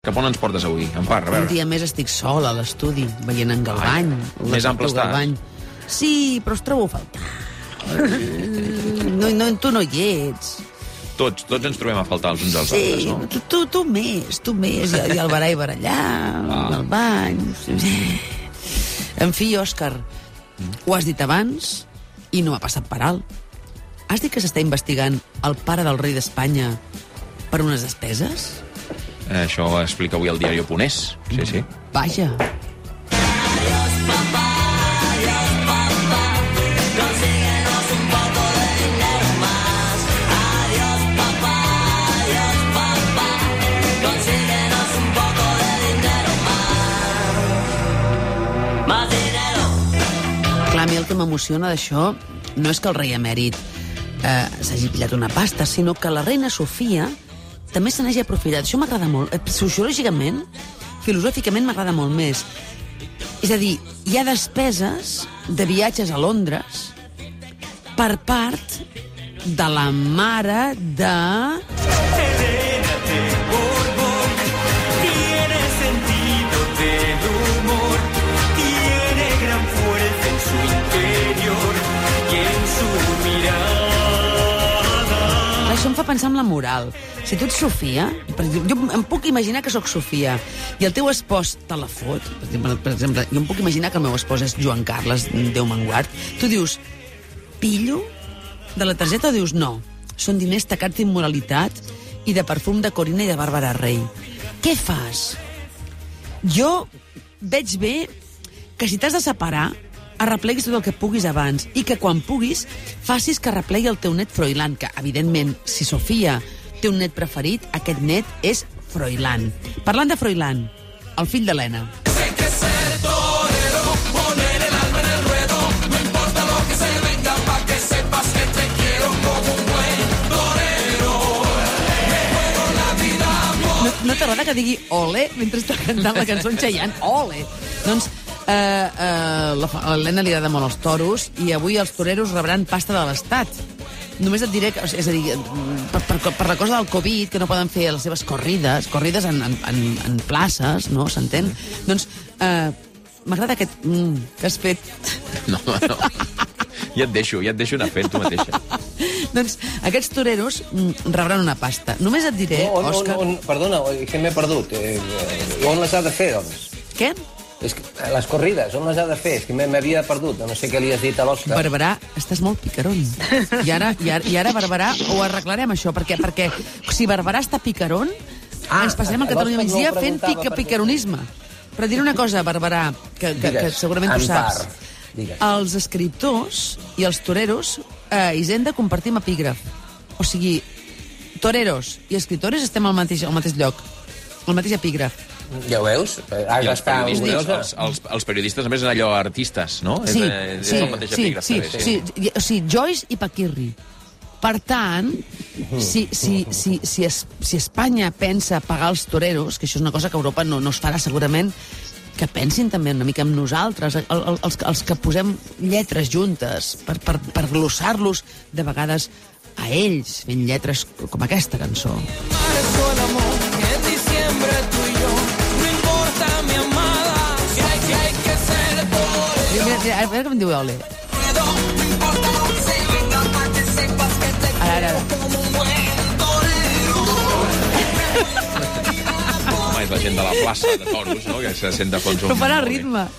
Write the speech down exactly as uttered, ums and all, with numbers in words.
Cap on ens portes avui, Empar? A Un veure. dia més estic sol a l'estudi, veient en Galvany. Ai, més ample estàs. Galvany. Sí, però us trobo a faltar. No, no, tu no hi ets. Tots, tots ens trobem a faltar els uns als Sí, altres, no? tu, tu, tu més, tu més. I, i el barà i barallà, Ah. el bany... En fi, Òscar, ho has dit abans i no ha passat per alt. Has dit que s'està investigant el pare del rei d'Espanya per unes despeses? Eh, Això ho explica avui el diari Oponés. Sí, sí. Vaja. Clar, a mi el que m'emociona d'això no és que el rei emèrit eh, s'hagi pillat una pasta, sinó que la reina Sofia també se n'hagi aprofitat. Això m'agrada molt. Eh, sociològicament, filosòficament m'agrada molt més. És a dir, hi ha despeses de viatges a Londres per part de la mare de... Això em fa pensar en la moral. Si tu ets Sofia, per exemple, jo em puc imaginar que sóc Sofia, i el teu espòs te la fot, per exemple, per exemple, jo em puc imaginar que el meu espòs és Joan Carles, Déu me'n guard, tu dius, pillo de la targeta o dius, no, són diners tacats d'immoralitat i de perfum de Corina i de Bàrbara Rey. Què fas? Jo veig bé que si t'has de separar, arrepleguis tot el que puguis abans i que quan puguis facis que arreplegui el teu net Froilán, que evidentment si Sofia té un net preferit, aquest net és Froilán. Parlant de Froilán, el fill d'Helena. No, no t'agrada que digui ole mentre està cantant la cançó en Chayanne? Ole! Doncs Uh, uh, l'Helena li agrada molt els toros i avui els toreros rebran pasta de l'Estat. Només et diré que, és a dir, per, per, per la cosa del Covid, que no poden fer les seves corrides, corrides en, en, en, en places, no? S'entén? Doncs uh, m'agrada aquest mm, que has fet. No, no. Ja et deixo, ja et deixo anar fent tu mateixa. Doncs aquests toreros mm, rebran una pasta. Només et diré, on, Òscar... On, on, perdona, que m'he perdut. Eh, eh, on les ha de fer, doncs? Què? És que, les corrides, on les ha de fer? És que m'havia perdut, no sé què li has dit a l'Òscar. Barberà, estàs molt picarón. I ara, i ara, i ara Barberà, ho arreglarem, això, perquè, perquè si Barberà està picarón, ah, ens passem a Catalunya migdia no fent pica, picaronisme. Però diré una cosa, Barberà, que, que, que segurament tu saps. Digues. Els escriptors i els toreros a Hisenda compartim epígraf. O sigui, toreros i escriptores estem al mateix, al mateix lloc, al mateix epígraf. Ja ho veus? Has I els d'estar periodistes, orgullosa. els, els, els periodistes, a més, són allò artistes, no? Sí, és, és, sí, és el mateix sí, epígraf, sí, també, sí, sí. O sigui, Joyce i Paquirri. Per tant, si, si, si, si, es, si Espanya pensa pagar els toreros, que això és una cosa que Europa no, no es farà segurament, que pensin també una mica en nosaltres, el, el, els, els que posem lletres juntes per, per, per glossar-los de vegades a ells, fent lletres com aquesta cançó. Mira, mira, a veure com em diu Ole. Ara, ara, ara. Home, és la gent de la plaça de toros, no?, que se sent de fons un... Però farà ritme.